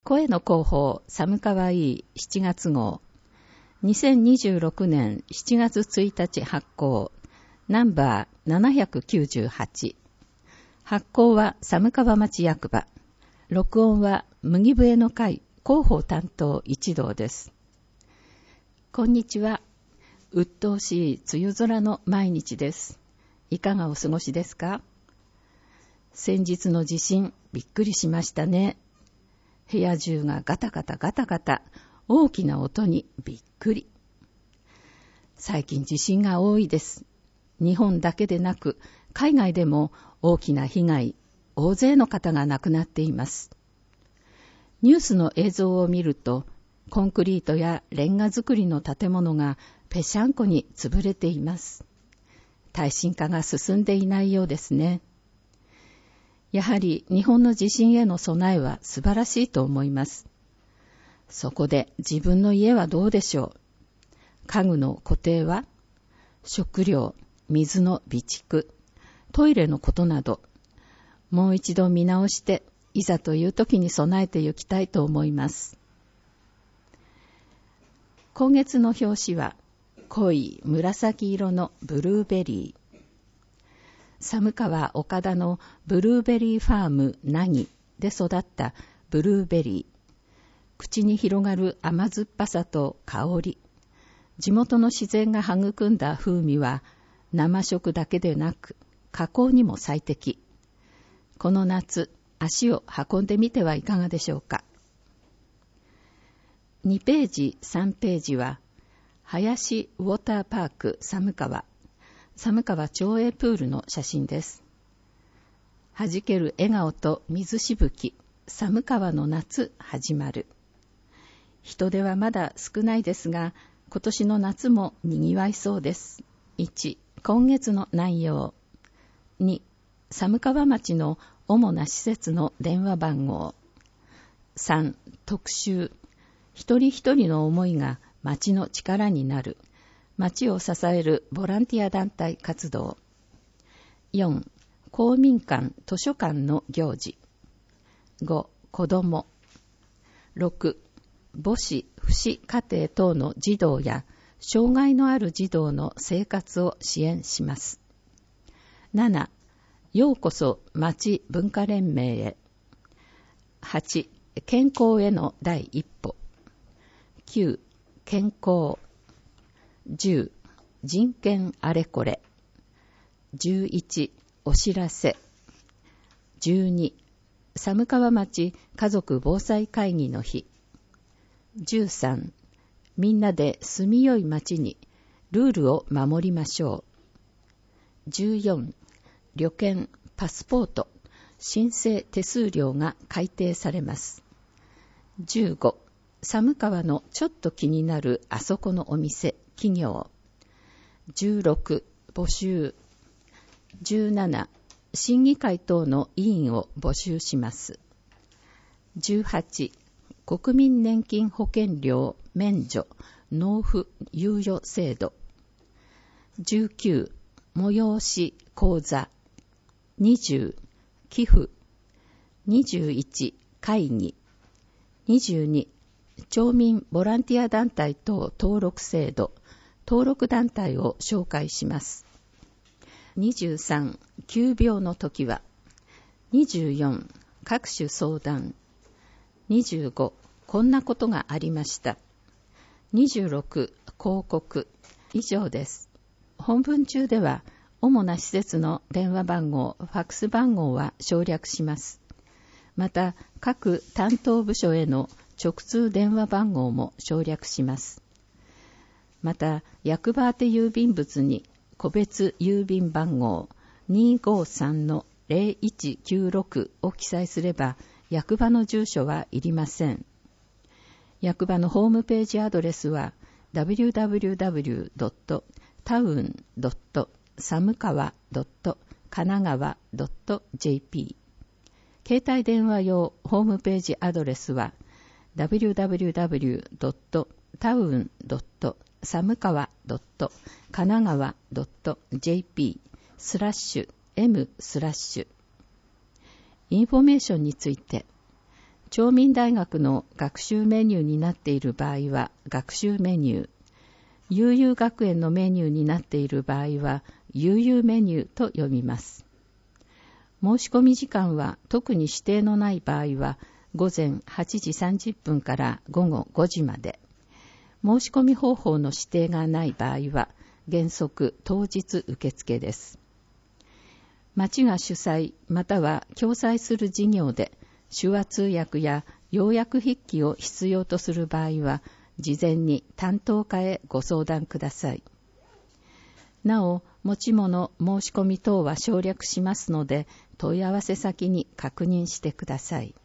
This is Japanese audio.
声の広報寒かわいい7月号2026年7月1日発行ナンバー798発行は寒川町役場録音は麦笛の会広報担当一同です。こんにちは。鬱陶しい梅雨空の毎日です。いかがお過ごしですか？先日の地震びっくりしましたね。部屋中がガタガタガタガタ大きな音にびっくり。最近地震が多いです。日本だけでなく海外でも大きな被害、大勢の方が亡くなっています。ニュースの映像を見るとコンクリートやレンガ造りの建物がぺしゃんこに潰れています。耐震化が進んでいないようですね。やはり日本の地震への備えは素晴らしいと思います。そこで自分の家はどうでしょう。家具の固定は、食料、水の備蓄、トイレのことなど、もう一度見直して、いざという時に備えていきたいと思います。今月の表紙は、濃い紫色のブルーベリー。寒川岡田のブルーベリーファーム凪で育ったブルーベリー。口に広がる甘酸っぱさと香り。地元の自然が育んだ風味は生食だけでなく加工にも最適。この夏、足を運んでみてはいかがでしょうか。2ページ、3ページは林ウォーターパーク寒川町営プールの写真です。弾ける笑顔と水しぶき、寒川の夏始まる。人手はまだ少ないですが、今年の夏も賑わいそうです。1、今月の内容。2、寒川町の主な施設の電話番号。3、特集。一人一人の思いが町の力になる。町を支えるボランティア団体活動。4、公民館図書館の行事。5、子ども。6、母子父子家庭等の児童や障害のある児童の生活を支援します。7、ようこそ町文化連盟へ。8、健康への第一歩。9、健康。10、人権あれこれ。11、お知らせ。12、寒川町家族防災会議の日。13、みんなで住みよい町にルールを守りましょう。14、旅券パスポート申請手数料が改定されます。15、寒川のちょっと気になるあそこのお店企業。16、募集。17、審議会等の委員を募集します。18、国民年金保険料免除納付猶予制度。19、催し講座。20、寄付。21、会議。22、町民ボランティア団体等登録制度、登録団体を紹介します。23、急病の時は。24、各種相談。25、こんなことがありました。26、広告。以上です。本文中では、主な施設の電話番号、ファックス番号は省略します。また、各担当部署への直通電話番号も省略します。また、役場宛て郵便物に個別郵便番号 253-0196 を記載すれば、役場の住所はいりません。役場のホームページアドレスは www.town.samkawa.kanagawa.jp 携帯電話用ホームページアドレスは www.town.samkawa.kanagawa.jp/m/インフォメーションについて、 町民大学の学習メニューになっている場合は学習メニュー、悠々学園のメニューになっている場合は悠々メニューと読みます。申し込み時間は特に指定のない場合は午前8時30分から午後5時まで、申し込み方法の指定がない場合は原則当日受付です。町が主催または共催する事業で手話通訳や要約筆記を必要とする場合は事前に担当課へご相談ください。なお、持ち物申し込み等は省略しますので問い合わせ先に確認してください。